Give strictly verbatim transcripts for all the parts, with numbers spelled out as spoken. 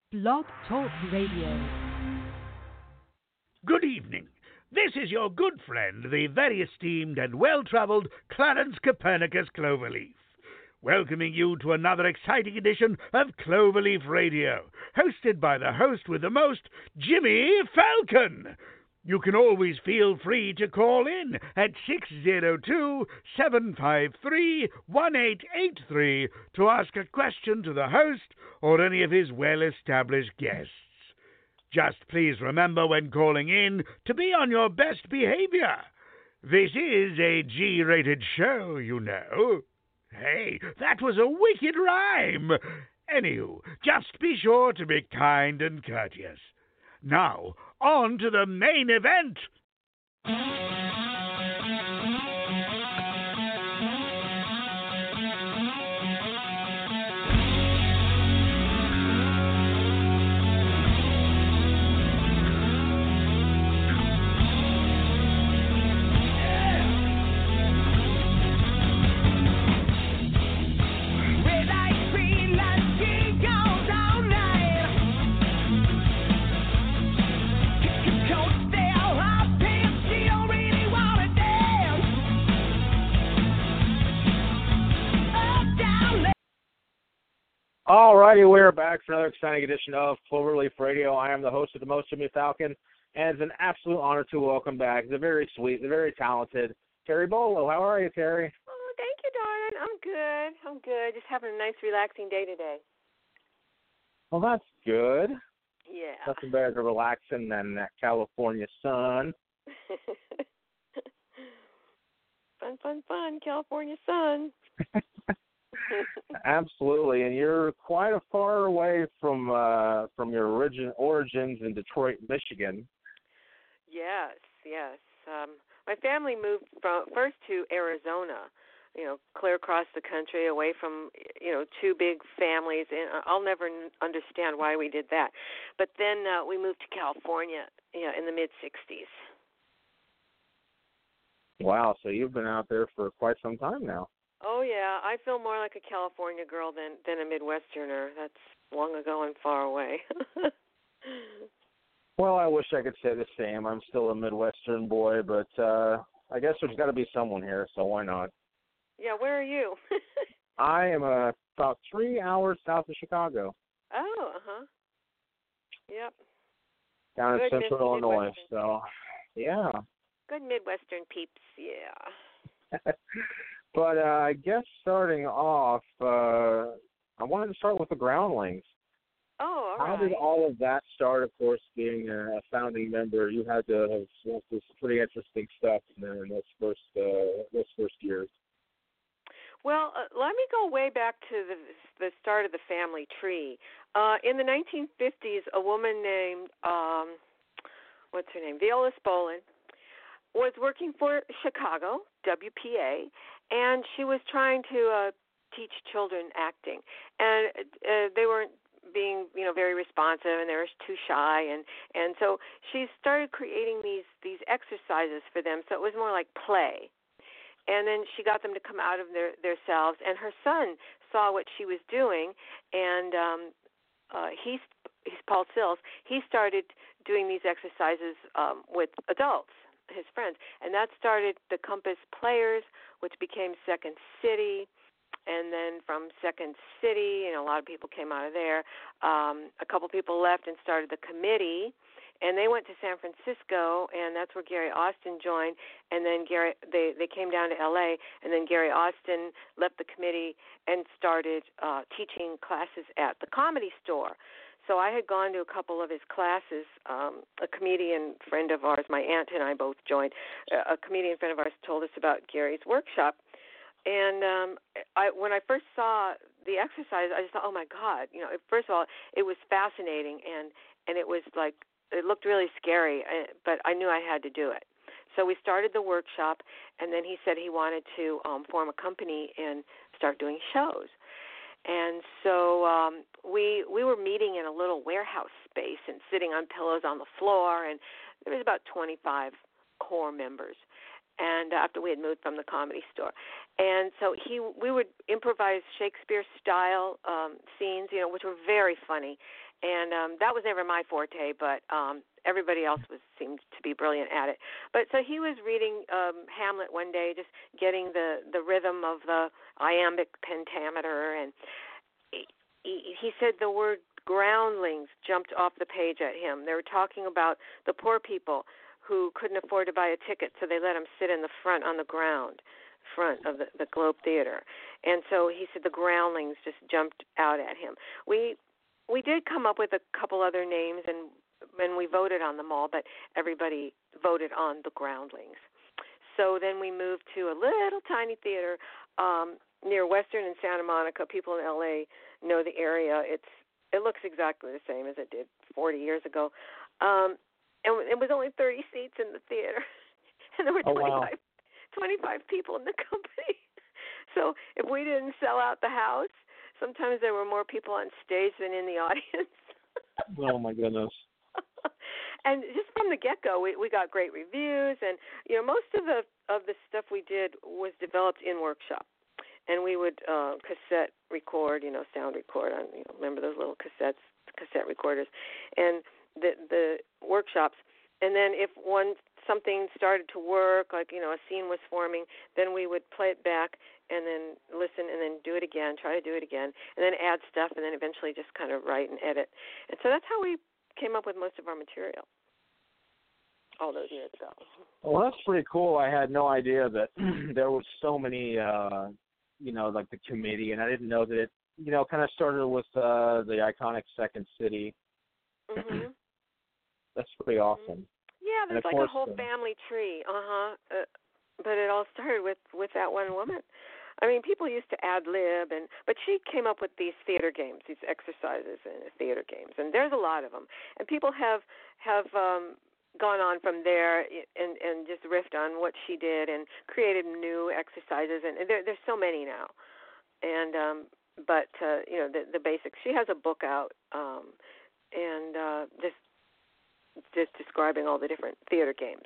Blog Talk Radio. Good evening. This is your good friend, the very esteemed and well-travelled Clarence Copernicus Cloverleaf, welcoming you to another exciting edition of Cloverleaf Radio, hosted by the host with the most, Jimmy Falcon. You can always feel free to call in at six zero two, seven five three, one eight eight three to ask a question to the host or any of his well-established guests. Just please remember when calling in to be on your best behavior. This is a G-rated show, you know. Hey, that was a wicked rhyme. Anywho, just be sure to be kind and courteous. Now, on to the main event. All righty, we're back for another exciting edition of Cloverleaf Radio. I am the host of the most, Jimmy Falcon, and it's an absolute honor to welcome back the very sweet, the very talented Terry Bolo. How are you, Terry? Oh, thank you, darling. I'm good. I'm good. Just having a nice, relaxing day today. Well, that's good. Yeah. Nothing better to relaxing than that California sun. Fun, fun, fun, California sun. Absolutely, and you're quite a far away from uh, from your origin origins in Detroit, Michigan. Yes, yes. Um, my family moved from first to Arizona, you know, clear across the country, away from you know two big families, and I'll never understand why we did that. But then uh, we moved to California, you know, in the mid sixties. Wow, so you've been out there for quite some time now. Oh, yeah. I feel more like a California girl than, than a Midwesterner. That's long ago and far away. Well, I wish I could say the same. I'm still a Midwestern boy, but uh, I guess there's got to be someone here, so why not? Yeah, where are you? I am uh, about three hours south of Chicago. Oh, uh-huh. Yep. Down Good in central Mid- Illinois, so, yeah. Good Midwestern peeps, yeah. But uh, I guess starting off, uh, I wanted to start with the Groundlings. Oh, all How right. did all of that start? Of course, being a founding member, you had to have went through some pretty interesting stuff in, there in those first uh, those first years. Well, uh, let me go way back to the the start of the family tree. Uh, in the nineteen fifties, a woman named, um, what's her name, Viola Spolin, was working for Chicago, W P A, and she was trying to uh, teach children acting. And uh, they weren't being, you know, very responsive, and they were too shy. And, and so she started creating these, these exercises for them, so it was more like play. And then she got them to come out of their, their selves, and her son saw what she was doing, and um, uh, he's, he's Paul Sills. He started doing these exercises um, with adults, his friends, and that started the Compass Players, which became Second City, and then from Second City, you know, a lot of people came out of there. Um, a couple people left and started the committee, and they went to San Francisco, and that's where Gary Austin joined. And then Gary, they they came down to L A, and then Gary Austin left the committee and started uh, teaching classes at the Comedy Store. So I had gone to a couple of his classes. Um, a comedian friend of ours, my aunt and I both joined, a comedian friend of ours told us about Gary's workshop. And um, I, when I first saw the exercise, I just thought, oh, my God. You know, first of all, it was fascinating, and, and it was like, it looked really scary, but I knew I had to do it. So we started the workshop, and then he said he wanted to um, form a company and start doing shows. And so um, we we were meeting in a little warehouse space and sitting on pillows on the floor, and there was about twenty-five core members. and after we had moved from the Comedy Store. And so he, we would improvise Shakespeare-style um, scenes, you know, which were very funny. And um, that was never my forte, but um, everybody else was seemed to be brilliant at it. But so he was reading um, Hamlet one day, just getting the, the rhythm of the iambic pentameter, and he, he said the word groundlings jumped off the page at him. They were talking about the poor people who couldn't afford to buy a ticket, so they let them sit in the front on the ground, front of the, the Globe Theater. And so he said the groundlings just jumped out at him. We we did come up with a couple other names, and and we voted on them all, but everybody voted on the groundlings. So then we moved to a little tiny theater um, near Western and Santa Monica. People in L A know the area. It's it looks exactly the same as it did forty years ago. Um, and it was only thirty seats in the theater, and there were oh, twenty-five, wow. twenty-five people in the company. So if we didn't sell out the house, sometimes there were more people on stage than in the audience. Oh, my goodness. And just from the get-go, we, we got great reviews, and you know most of the of the stuff we did was developed in workshop, and we would uh, cassette record, you know, sound record on, you know, remember those little cassettes, cassette recorders, and the the workshops. And then if one something started to work, like, you know, a scene was forming, then we would play it back and then listen and then do it again, try to do it again, and then add stuff, and then eventually just kind of write and edit. And so that's how we came up with most of our material all those years ago. Well, that's pretty cool. I had no idea that there was so many, uh, you know, like the committee, and I didn't know that it, you know, kind of started with uh, the iconic Second City. Mm-hmm. That's pretty awesome. Yeah, there's like course, a whole uh, family tree. Uh-huh. Uh, but it all started with, with that one woman. I mean, people used to ad lib, and but she came up with these theater games, these exercises and theater games, and there's a lot of them. And people have have um, gone on from there and and just riffed on what she did and created new exercises, and there, there's so many now. And um, but uh, you know the the basics. She has a book out, um, and uh, just just describing all the different theater games.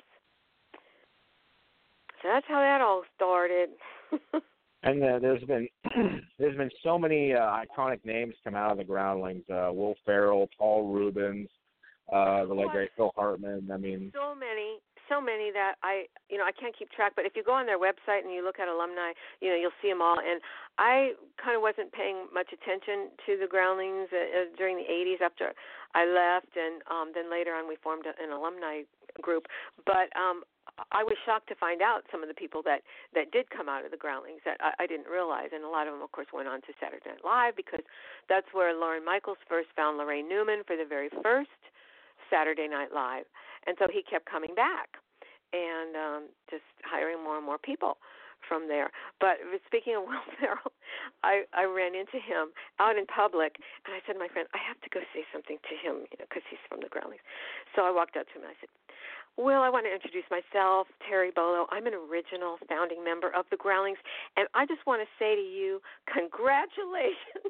So that's how that all started. And uh, there's been there's been so many uh, iconic names come out of the Groundlings. Uh, Will Ferrell, Paul Rubens, uh, the late great Phil Hartman. I mean, so many, so many that I, you know, I can't keep track. But if you go on their website and you look at alumni, you know, you'll see them all. And I kind of wasn't paying much attention to the Groundlings uh, during the eighties after I left, and um, then later on we formed an alumni group. But um, I was shocked to find out some of the people that, that did come out of the Groundlings that I, I didn't realize. And a lot of them, of course, went on to Saturday Night Live, because that's where Lorne Michaels first found Lorraine Newman for the very first Saturday Night Live. And so he kept coming back and um, just hiring more and more people from there. But speaking of Will Ferrell, I, I ran into him out in public, and I said to my friend, I have to go say something to him, you know, because he's from the Groundlings. So I walked up to him and I said, Will, I want to introduce myself, Terry Bolo. I'm an original founding member of the Groundlings, and I just want to say to you, congratulations.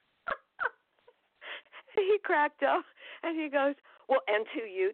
He cracked up, and he goes, well, and to you,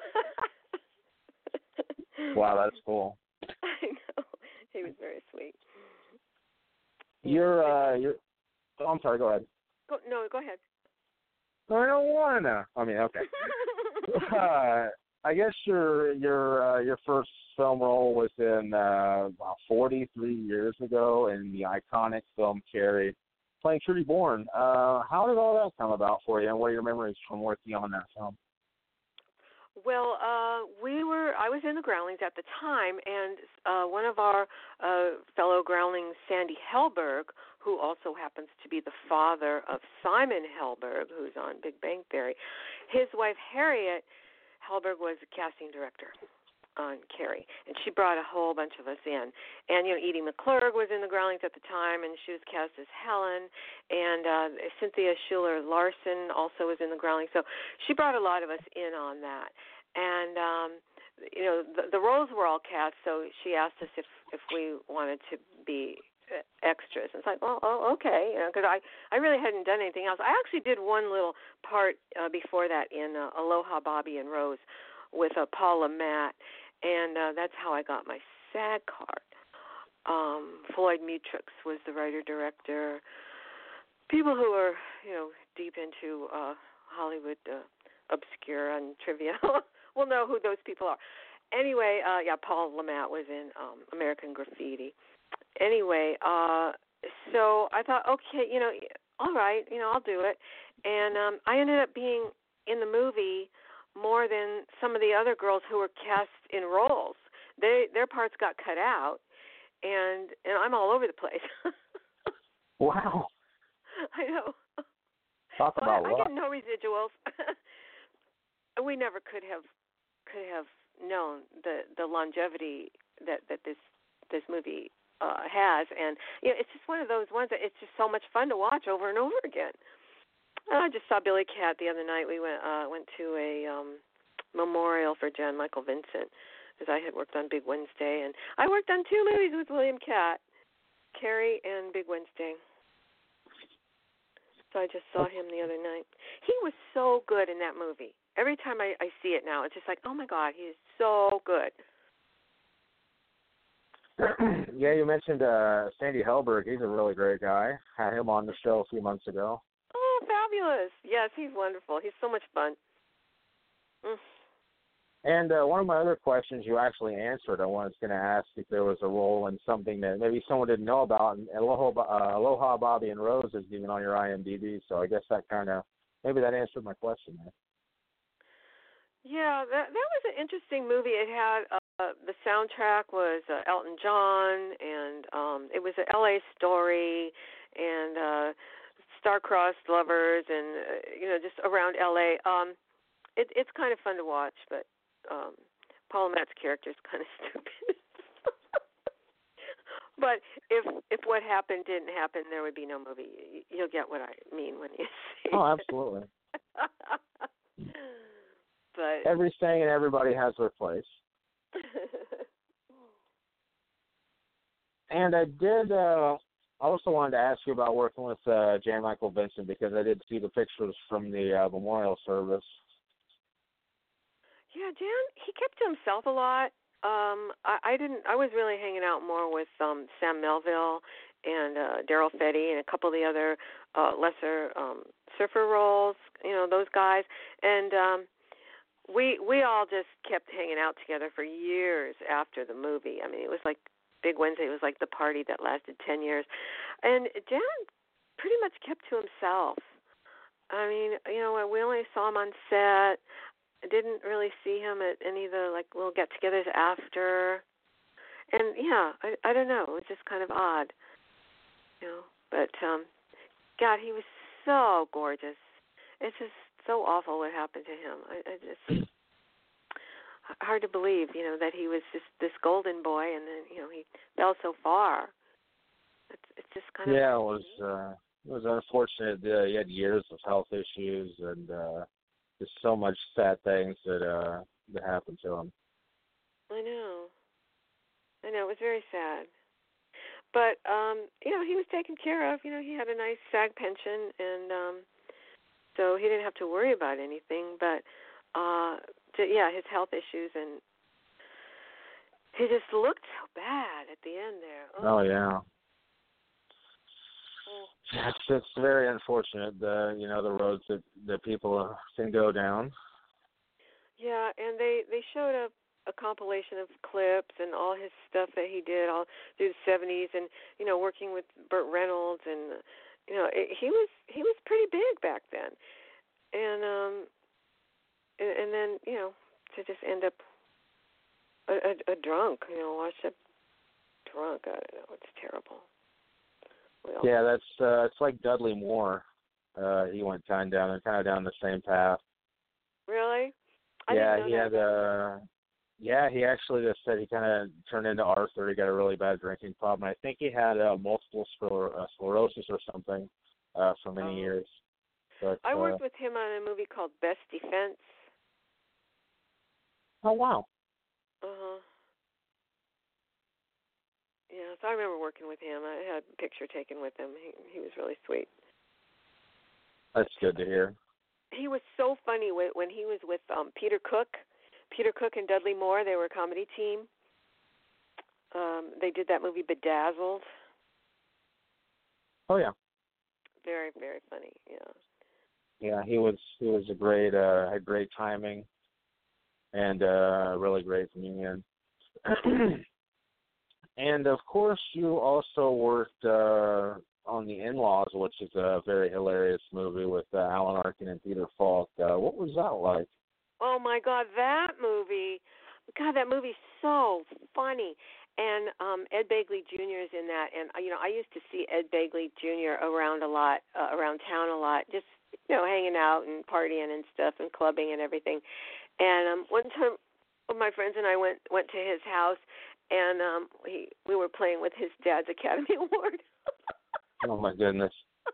too. Wow, that's cool. I know. He was very sweet. You're, uh, you're, oh, I'm sorry, go ahead. Go, no, go ahead. I don't want to. I mean, okay. uh, I guess your your uh, your first film role was in uh, about forty-three years ago in the iconic film Carrie, playing Trudy Bourne. Uh, how did all that come about for you, and what are your memories from working on that film? Well, uh, we were. I was in the Groundlings at the time, and uh, one of our uh, fellow Groundlings, Sandy Helberg, who also happens to be the father of Simon Helberg, who's on Big Bang Theory, his wife Harriet Helberg was a casting director on Carrie, and she brought a whole bunch of us in. And, you know, Edie McClurg was in the Groundlings at the time, and she was cast as Helen, and uh, Cynthia Schuler-Larson also was in the Groundlings. So she brought a lot of us in on that. And, um, you know, the, the roles were all cast, so she asked us if, if we wanted to be extras. And it's like, well, oh, okay, you know, because I, I really hadn't done anything else. I actually did one little part uh, before that in uh, Aloha, Bobby and Rose with uh, Paula Matt, and uh, that's how I got my SAG card. Um, Floyd Mutrux was the writer-director. People who are, you know, deep into uh, Hollywood uh, obscure and trivia will know who those people are. Anyway, uh, yeah, Paul Le Mat was in um, American Graffiti. Anyway, uh, so I thought, okay, you know, all right, you know, I'll do it. And um, I ended up being in the movie more than some of the other girls who were cast in roles. They their parts got cut out, and and I'm all over the place. Wow. I know. Talk so about I, I luck. get no residuals. We never could have could have known the the longevity that that this this movie uh, has, and you know, it's just one of those ones that it's just so much fun to watch over and over again. I just saw Billy Cat the other night. We went uh, went to a um, memorial for John Michael Vincent, because I had worked on Big Wednesday, and I worked on two movies with William Cat, Carrie and Big Wednesday. So I just saw him the other night. He was so good in that movie. Every time I, I see it now, it's just like, oh my God, he is so good. Yeah, you mentioned uh, Sandy Helberg. He's a really great guy. Had him on the show a few months ago. Oh, fabulous. Yes, he's wonderful. He's so much fun. Mm. And uh, one of my other questions you actually answered. I was going to ask if there was a role in something that maybe someone didn't know about. And Aloha, uh, Aloha Bobby and Rose is even on your I M D B, so I guess that kind of, maybe that answered my question there. Yeah, that that was an interesting movie. It had, uh, the soundtrack was uh, Elton John, and um, it was an L A story, and uh, star-crossed lovers, and, uh, you know, just around L A. Um, it, it's kind of fun to watch, but um, Paul Matt's character is kind of stupid. But if if what happened didn't happen, there would be no movie. You'll get what I mean when you see Oh, it. absolutely. But every saying and everybody has their place. And I did uh, also wanted to ask you about working with uh, J. Michael Vincent, because I did see the pictures from the uh, memorial service. Yeah, Jan, he kept to himself a lot. Um, I, I didn't. I was really hanging out more with um, Sam Melville and uh, Daryl Fetty and a couple of the other uh, lesser um, surfer roles. You know, those guys. And um, we we all just kept hanging out together for years after the movie. I mean, it was like Big Wednesday. It was like the party that lasted ten years. And Jan pretty much kept to himself. I mean, you know, we only saw him on set. I didn't really see him at any of the, like, little get-togethers after. And, yeah, I I don't know. It was just kind of odd, you know. But, um, God, he was so gorgeous. It's just so awful what happened to him. I, I just, hard to believe, you know, that he was just this golden boy, and then, you know, he fell so far. It's, it's just kind yeah, of... it was, uh, it was unfortunate. Uh, he had years of health issues, and, uh, there's so much sad things that uh that happened to him. I know. I know. It was very sad. But, um, you know, he was taken care of. You know, he had a nice SAG pension, and um, so he didn't have to worry about anything. But, uh, to, yeah, his health issues, and he just looked so bad at the end there. Oh, oh yeah. Oh. It's it's very unfortunate, the you know the roads that, that people can go down. Yeah, and they they showed a a compilation of clips and all his stuff that he did all through the seventies, and you know, working with Burt Reynolds, and you know, it, he was he was pretty big back then, and um and, and then you know, to just end up a, a, a drunk, you know, washed up drunk. I don't know, it's terrible. Well, yeah, that's uh, it's like Dudley Moore. Uh, he went kind of down, kind of down the same path. Really? I yeah, didn't know he that had. Uh, yeah, he actually just said he kind of turned into Arthur. He got a really bad drinking problem. I think he had uh, multiple scler- uh, sclerosis or something uh, for many oh. years. But, I worked uh, with him on a movie called Best Defense. Oh wow. Uh huh. Yeah, so I remember working with him. I had a picture taken with him. He he was really sweet. That's good to hear. He was so funny when when he was with um Peter Cook. Peter Cook and Dudley Moore, they were a comedy team. Um, they did that movie Bedazzled. Oh yeah. Very, very funny. Yeah. Yeah, he was he was a great uh had great timing and uh really great comedian. And of course you also worked uh on The In-Laws, which is a very hilarious movie with uh, Alan Arkin and Peter Falk. Uh, what was that like? Oh my God, that movie! God, that movie's so funny. And um Ed Begley Junior is in that, and uh, you know I used to see Ed Begley Junior around a lot, uh, around town a lot, just you know hanging out and partying and stuff and clubbing and everything. And um one time, one of my friends and I went went to his house, and um he we were playing with his dad's Academy Award. Oh my goodness.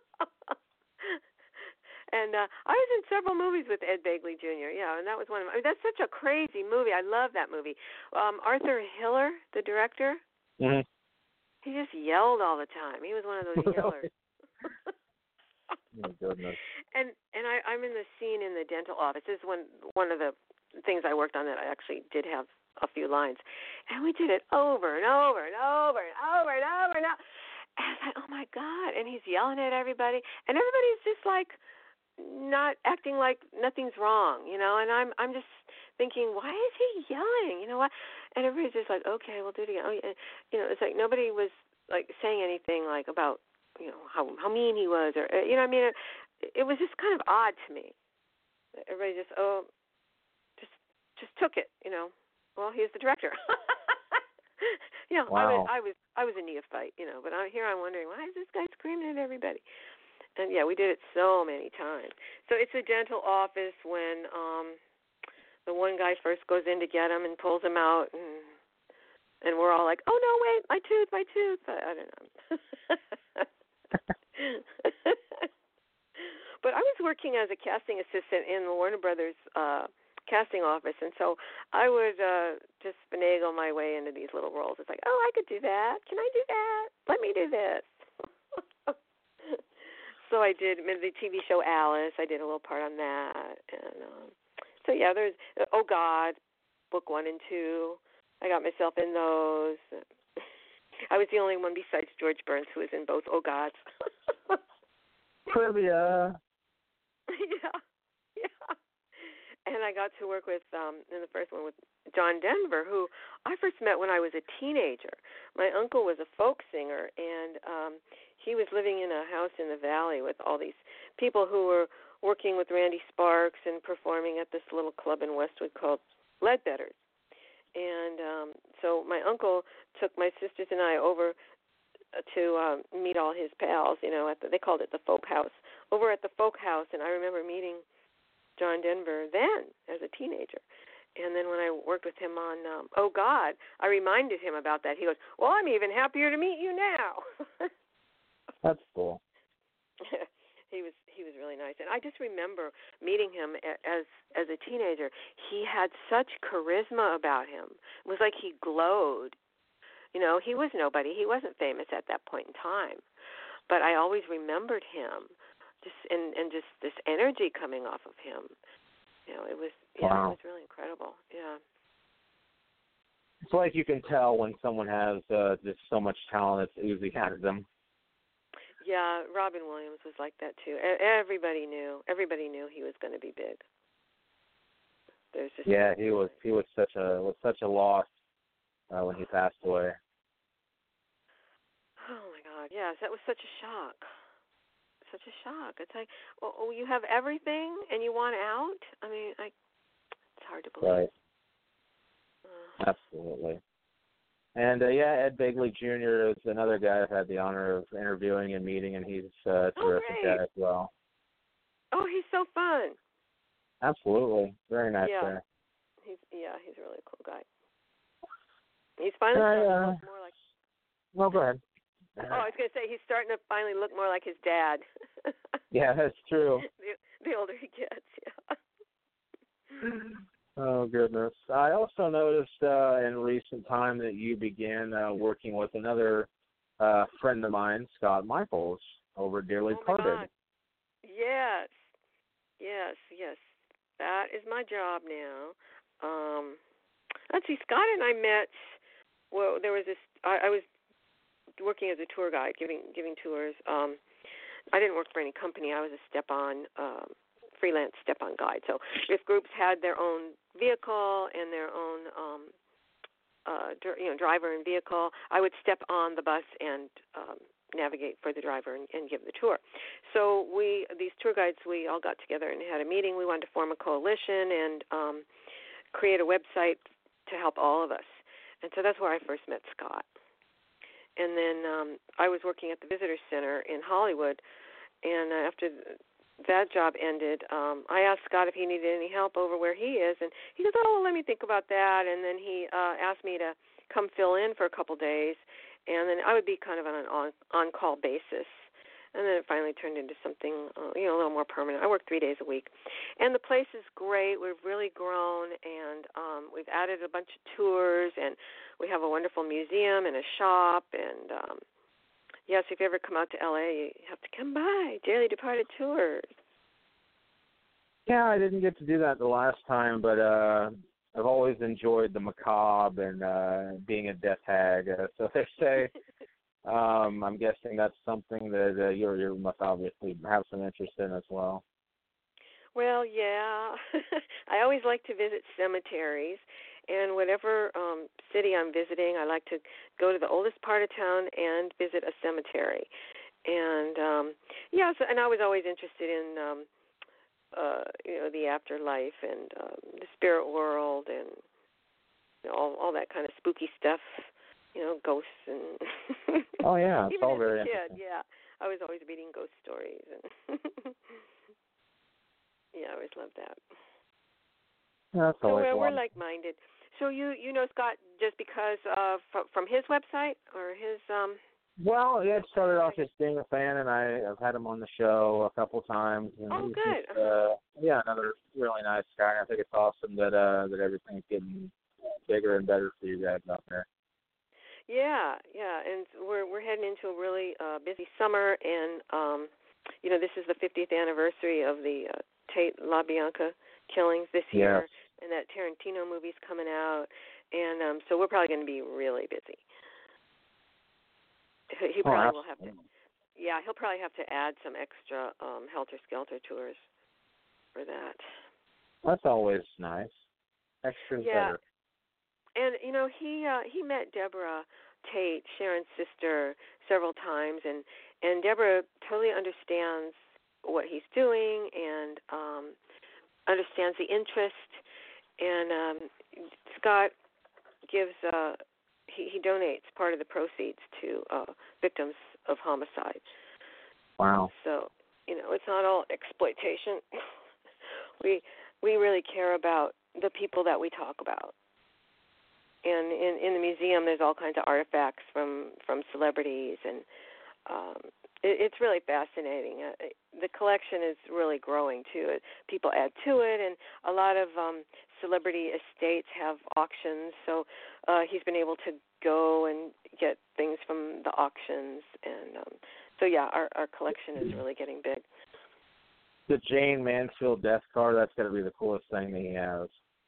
And uh, I was in several movies with Ed Begley Junior Yeah, and that was one of. My, I mean, that's such a crazy movie. I love that movie. Um, Arthur Hiller, the director, Mm-hmm. he just yelled all the time. He was one of those yellers. Oh my goodness. And and I, I'm in the scene in the dental office. This is one one of the things I worked on that I actually did have a few lines, and we did it over and over and over and over and over and over. And I was like, oh my God! And he's yelling at everybody, and everybody's just like. Not acting like nothing's wrong, you know, and I'm I'm just thinking, why is he yelling? You know what? And everybody's just like, okay, we'll do it again. Oh, yeah. You know, it's like nobody was like saying anything like about, you know, how how mean he was, or you know, I mean, it, it was just kind of odd to me. Everybody just oh, just just took it, you know. Well, he's the director. you know, Wow. I was I was I was a neophyte, you know, but I, here I'm wondering, why is this guy screaming at everybody? And yeah, we did it so many times. So it's a dental office when um the one guy first goes in to get him and pulls him out, and and we're all like, oh no, wait, my tooth, my tooth. I, I don't know. But I was working as a casting assistant in the Warner Brothers uh casting office, and so I would uh just finagle my way into these little roles. It's like, oh, I could do that. Can I do that? Let me do this. So I did the T V show Alice. I did a little part on that, and um, so yeah, there's Oh God, book one and two. I got myself in those. I was the only one besides George Burns who was in both Oh Gods. Trivia. yeah, yeah. And I got to work with um, in the first one with John Denver, who I first met when I was a teenager. My uncle was a folk singer, and um, he was living in a house in the valley with all these people who were working with Randy Sparks and performing at this little club in Westwood called Ledbetter's. And um, so my uncle took my sisters and I over to um, meet all his pals. You know, at the, they called it the folk house. Over at the folk house, and I remember meeting John Denver then as a teenager. And then when I worked with him on um, Oh God, I reminded him about that. He goes, well, I'm even happier to meet you now. That's cool. he was he was really nice. And I just remember meeting him as as a teenager. He had such charisma about him. It was like he glowed. You know, he was nobody. He wasn't famous at that point in time. But I always remembered him. Just and, and just this energy coming off of him, you know, it was yeah, wow. It was really incredible. Yeah, it's like you can tell when someone has uh, just so much talent it's oozing out of them. Yeah, Robin Williams was like that too. Everybody knew. Everybody knew he was going to be big. There's just yeah, he was he was such a was such a loss uh, when he passed away. Oh my God! Yes, that was such a shock. Such a shock. It's like, oh, you have everything and you want out? I mean, I, it's hard to believe. Right. Uh, Absolutely. And, uh, yeah, Ed Begley Junior is another guy I've had the honor of interviewing and meeting, and he's uh, a terrific oh, guy as well. Oh, he's so fun. Absolutely. Very nice yeah. guy. He's, yeah, he's a really cool guy. He's finally uh, starting uh, to look more like... Well, go ahead. Oh, I was going to say, he's starting to finally look more like his dad. Yeah, that's true. The, the older he gets, yeah. Oh, goodness. I also noticed uh, in recent time that you began uh, working with another uh, friend of mine, Scott Michaels, over at Dearly oh my Parted. God. Yes. Yes, yes. That is my job now. Um, let's see, Scott and I met well, there was this. I, I was working as a tour guide, giving giving tours. Um, I didn't work for any company. I was a step-on um, freelance step-on guide. So if groups had their own vehicle and their own um, uh, dr- you know driver and vehicle, I would step on the bus and um, navigate for the driver and, and give the tour. So we, these tour guides, we all got together and had a meeting. We wanted to form a coalition and um, create a website to help all of us. And so that's where I first met Scott. And then um, I was working at the Visitor Center in Hollywood, and uh, after that job ended, um, I asked Scott if he needed any help over where he is, and he goes, oh, well, let me think about that. And then he uh, asked me to come fill in for a couple days, and then I would be kind of on an on, on-call basis. And then it finally turned into something, uh, you know, a little more permanent. I work three days a week. And the place is great. We've really grown, and um, we've added a bunch of tours, and we have a wonderful museum and a shop. And, um, yes, if you ever come out to L A, you have to come by, Dearly Departed Tours. Yeah, I didn't get to do that the last time, but uh, I've always enjoyed the macabre and uh, being a death hag. Uh, so they say... Um, I'm guessing that's something that uh, you you must obviously have some interest in as well. Well, yeah. I always like to visit cemeteries, and whatever um, city I'm visiting, I like to go to the oldest part of town and visit a cemetery. And um, yeah, so, and I was always interested in um, uh, you know the afterlife and um, the spirit world and you know, all all that kind of spooky stuff. You know, ghosts and oh yeah, it's even all as very a kid, interesting. yeah, I was always reading ghost stories, and yeah, I always loved that. Yeah, that's so always we're, we're one. like-minded. So you you know Scott just because uh from, from his website or his um. Well, yeah, it started off just being a fan, and I, I've had him on the show a couple times. And Oh, he's good. Just, uh, yeah, another really nice guy. I think it's awesome that uh, that everything's getting bigger and better for you guys out there. Yeah, yeah, and we're we're heading into a really uh, busy summer, and um, you know this is the fiftieth anniversary of the uh, Tate LaBianca killings this year, Yes. and that Tarantino movie's coming out, and um, so we're probably going to be really busy. He he probably oh, will have to, yeah, he'll probably have to add some extra um, Helter Skelter tours for that. That's always nice. Extra's Yeah. better. And you know he uh, he met Deborah Tate, Sharon's sister, several times, and and Deborah totally understands what he's doing and um, understands the interest. And um, Scott gives uh, he he donates part of the proceeds to uh, victims of homicide. Wow. So you know it's not all exploitation. we we really care about the people that we talk about. And in, in the museum, there's all kinds of artifacts from, from celebrities, and um, it, it's really fascinating. Uh, the collection is really growing, too. People add to it, and a lot of um, celebrity estates have auctions, so uh, he's been able to go and get things from the auctions. And um, so, yeah, our, our collection is really getting big. The Jane Mansfield death car, that's got to be the coolest thing that he has.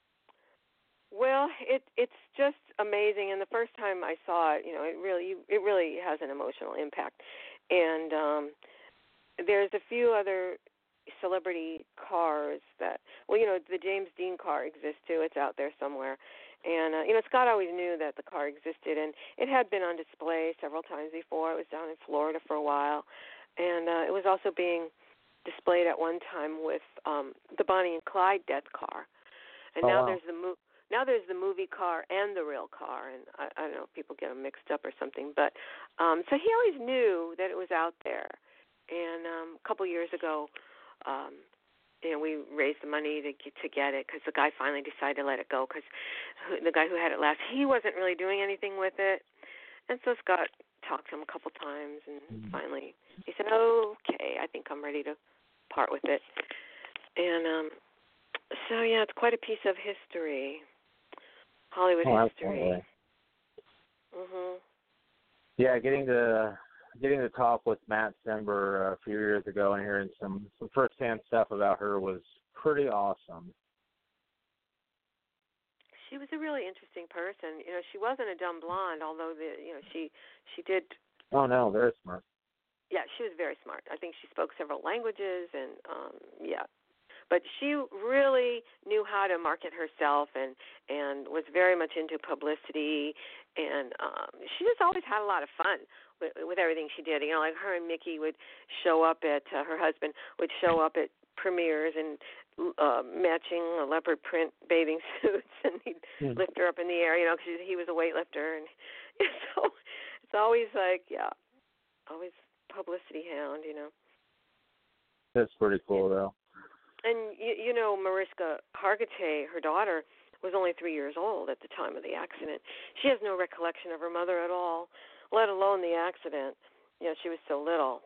Well, it it's just amazing, and the first time I saw it, you know, it really it really has an emotional impact. And um, there's a few other celebrity cars that, well, you know, the James Dean car exists too. It's out there somewhere. And uh, you know, Scott always knew that the car existed, and it had been on display several times before. It was down in Florida for a while, and uh, it was also being displayed at one time with um, the Bonnie and Clyde death car. And oh, now wow. there's the mo- Now there's the movie car and the real car, and I, I don't know if people get them mixed up or something. But um, so he always knew that it was out there. And um, a couple years ago, um, you know, we raised the money to get, to get it because the guy finally decided to let it go because the guy who had it last, he wasn't really doing anything with it. And so Scott talked to him a couple times, and mm-hmm. finally he said, "Okay, I think I'm ready to part with it." And um, so yeah, it's quite a piece of history. Hollywood oh, history. Mhm. Yeah, getting to getting to talk with Matt Sember a few years ago and hearing some some firsthand stuff about her was pretty awesome. She she was a really interesting person. You know, she wasn't a dumb blonde, although the you know she she did. Oh no, very smart. Yeah, she was very smart. I think she spoke several languages, and um, yeah, but she really knew how to market herself, and and was very much into publicity, and um, she just always had a lot of fun with, with everything she did. You know, like her and Mickey would show up at uh, her husband would show up at premieres and uh, matching leopard print bathing suits, and he'd Hmm. lift her up in the air, you know, because he was a weightlifter, and so it's always like, yeah, always publicity hound, you know. That's pretty cool, though. And you, you know, Mariska Hargitay, her daughter, was only three years old at the time of the accident. She has no recollection of her mother at all, let alone the accident. You know, she was so little.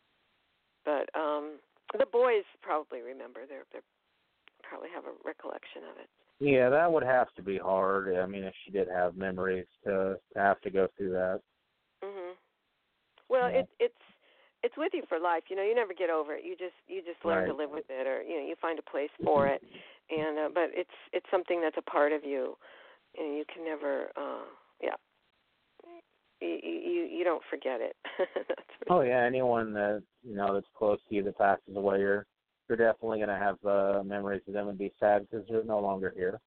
But um, the boys probably remember. They're they probably have a recollection of it. Yeah, that would have to be hard. I mean, if she did have memories to, to have to go through that. Mhm. Well, Yeah. it it's it's with you for life. You know, you never get over it. You just you just learn to Right. live with it, or you know, you find a place for it. And uh, but it's it's something that's a part of you, and you can never, uh, yeah, you you you don't forget it. That's for Oh sure. yeah, anyone that you know that's close to you that passes away, you're you're definitely gonna have uh, memories of them and be sad because they're no longer here.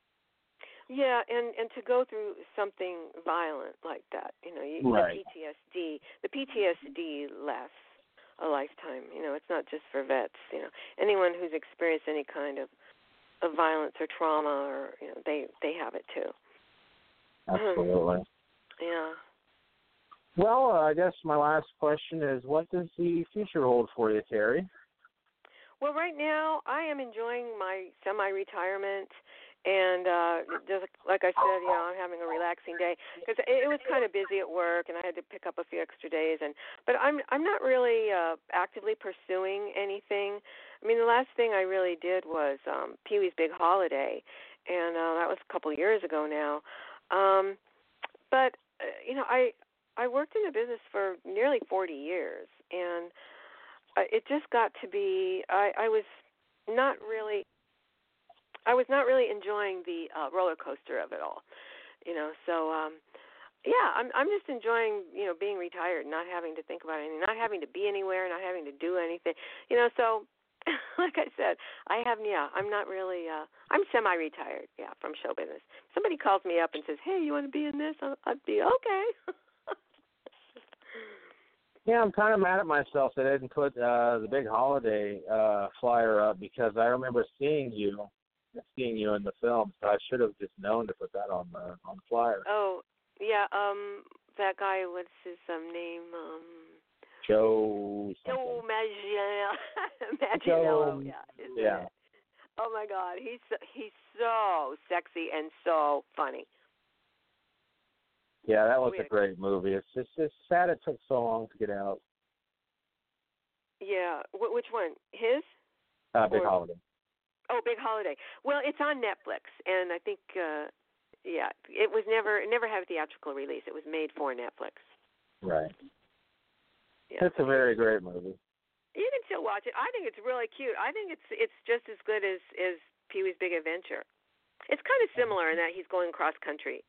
Yeah, and and to go through something violent like that, you know, you, Right. the P T S D, the P T S D lasts a lifetime. You know, it's not just for vets. You know, anyone who's experienced any kind of, of violence or trauma, or you know, they they have it too. Absolutely. Yeah. Well, uh, I guess my last question is, what does the future hold for you, Terry? Well, right now I am enjoying my semi-retirement, and uh, just like I said, you know, I'm having a relaxing day because it, it was kind of busy at work, and I had to pick up a few extra days. And but I'm I'm not really uh, actively pursuing anything. I mean, the last thing I really did was um, Pee Wee's Big Holiday, and uh, that was a couple of years ago now. Um, but uh, you know, I I worked in the business for nearly forty years, and Uh, it just got to be I, I was not really I was not really enjoying the uh, roller coaster of it all, you know. So um, yeah, I'm I'm just enjoying you know being retired, not having to think about anything, not having to be anywhere, not having to do anything, you know. So like I said, I have yeah, I'm not really uh, I'm semi-retired, yeah, from show business. Somebody calls me up and says, hey, you want to be in this? I'll, I'd be okay. Yeah, I'm kind of mad at myself that I didn't put uh, the Big Holiday uh, flyer up because I remember seeing you, seeing you in the film. So I should have just known to put that on the on the flyer. Oh, yeah, um, that guy, what's his um, name? Um, Joe. Joe something. Manganiello. Joe. Manganiello, yeah. Isn't Yeah. it? Oh, my God, he's so, he's so sexy and so funny. Yeah, that was We a had a- great movie. It's just it's sad it took so long to get out. Yeah, Wh- which one? His? Uh, Big Or- Holiday. Oh, Big Holiday. Well, it's on Netflix, and I think, uh, yeah, it was never, it never had a theatrical release. It was made for Netflix. Right. Yeah. It's a very great movie. You can still watch it. I think it's really cute. I think it's it's just as good as as Pee Wee's Big Adventure. It's kind of similar in that he's going cross country.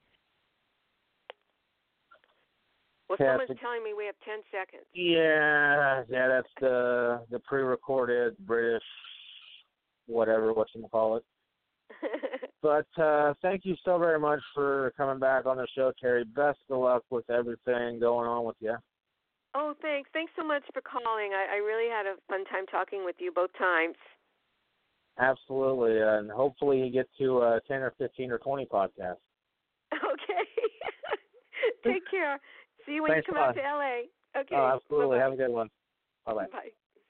Well, Yeah, someone's it's a- telling me we have ten seconds. Yeah, yeah, that's the the pre-recorded British, whatever, what you call it. But uh, thank you so very much for coming back on the show, Terry. Best of luck with everything going on with you. Oh, thanks. Thanks so much for calling. I, I really had a fun time talking with you both times. Absolutely, and hopefully you get to uh, ten or fifteen or twenty podcasts. Okay. Take care. See you when Thanks you a come out lot. to L A. Okay. Oh, absolutely. Bye-bye. Have a good one. Bye-bye. Bye.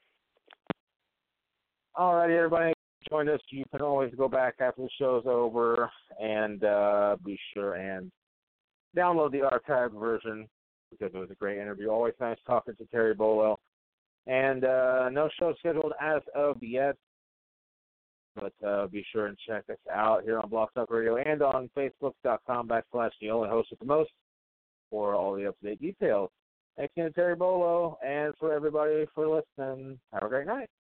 All righty, everybody. Join us. You can always go back after the show's over and uh, be sure and download the archived version because it was a great interview. Always nice talking to Terry Bolo. And uh, no show scheduled as of yet, but uh, be sure and check us out here on Blog Talk Radio and on Facebook.com backslash the only host with the most for all the up-to-date details. Thanks again to Terry Bolo and for everybody for listening. Have a great night.